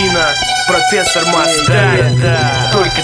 Джинтропина, профессор Мастер. Только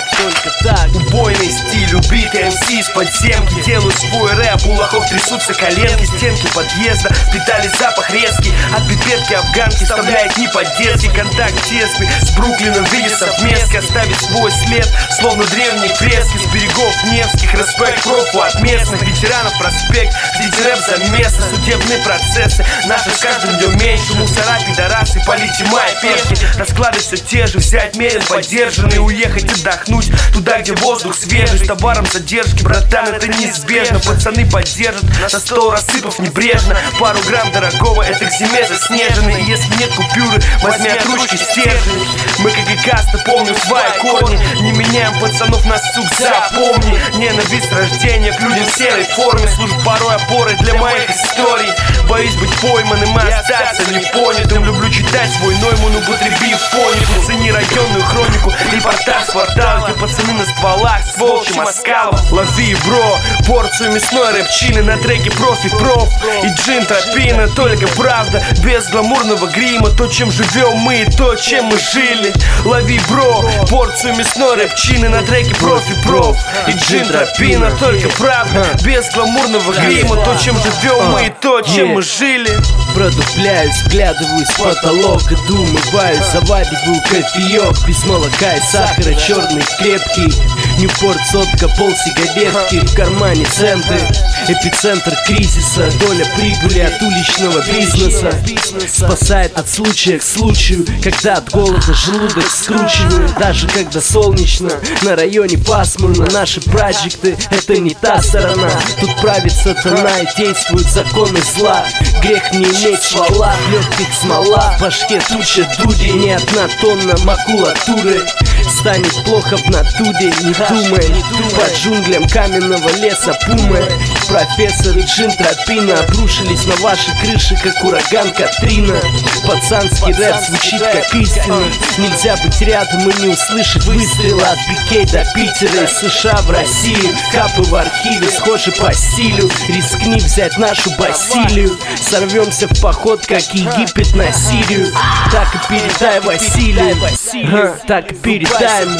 так, убойный стиль, убитый МС из подземки. Делаю свой рэп, у лохов трясутся коленки. Стенки подъезда впитали запах резкий от пипетки афганки, вставляет не по-детски. Контакт тесный с Бруклином в виде совместки. Оставит свой след, словно древние фрески с берегов Невских. Респект профу от местных ветеранов проспект. Ждите рэп за место, судебные процессы наши с каждым днем меньше. Мусора, пидорасы, политима и пешки. Расклады все те же, взять мерен поддержанный, уехать отдохнуть туда, где воздух свежий. С товаром задержки, братан, это неизбежно. Пацаны поддержат, на стол рассыпав небрежно. Пару грамм дорогого, это к зиме заснеженный. И если нет купюры, возьми от ручки стержень. Мы как и каста, помним свои корни. Не меняем пацанов на сук, запомни. Ненависть рождения к людям в серой форме служит порой опорой для моих историй. Боюсь быть пойманным и остаться непонятым. Люблю читать свой Нойман, употреби фонику. Цени районную хронику, репортаж с квартала, где пацаны на стволах с волчьим оскалом. Лови, бро, порцию мясной рэпчины на треке профи-проф и Джинтропина. Только правда, без гламурного грима. То, чем живем мы, и то, чем мы жили. Лови, бро, порцию мясной рэпчины на треке профи-проф и Джинтропина. Только правда, без гламурного грима. То, чем живем мы, и то, чем мы жили. Продупляюсь, вглядываюсь в потолок, иду, умываюсь, завариваю кофеек. Без молока и сахара, черный, крепкий. Ньюпорт, сотка, полсигаретки. В кармане центы, эпицентр кризиса. Доля прибыли от уличного бизнеса спасает от случая к случаю, когда от голода желудок скручиваю. Даже когда солнечно, на районе пасмурно. Наши проекты — это не та сторона. Тут правит сатана и действуют законы зла. Грех не иметь ствола, легких смола. В башке туча дури, не одна тонна макулатуры. Станет плохо в натуре, не думай. По джунглям каменного леса пумы. Профессор и Джинтропина обрушились на ваши крыши, как ураган Катрина. Пацанский рэп звучит как истина. Нельзя быть рядом и не услышать выстрела. От Бикей до Питера, из США в Россию. Капы в архиве схожи по стилю. Рискни взять нашу Басилию. Сорвемся в поход, как Египет на Сирию. Так и передай Василию. Так и передаем.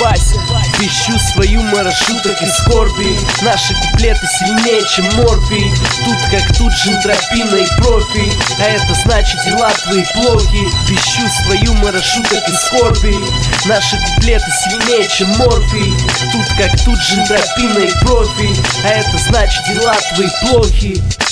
Пищу свою маршруток и скорби. Наши куплеты сильнее, чем морфий. Тут как тут Джинтропина и профи. А это значит дела твои плохи. Пищу свою маршруток и скорби. Наши куплеты сильнее, чем морфий. Тут как тут Джинтропина и профи. А это значит дела твои плохи.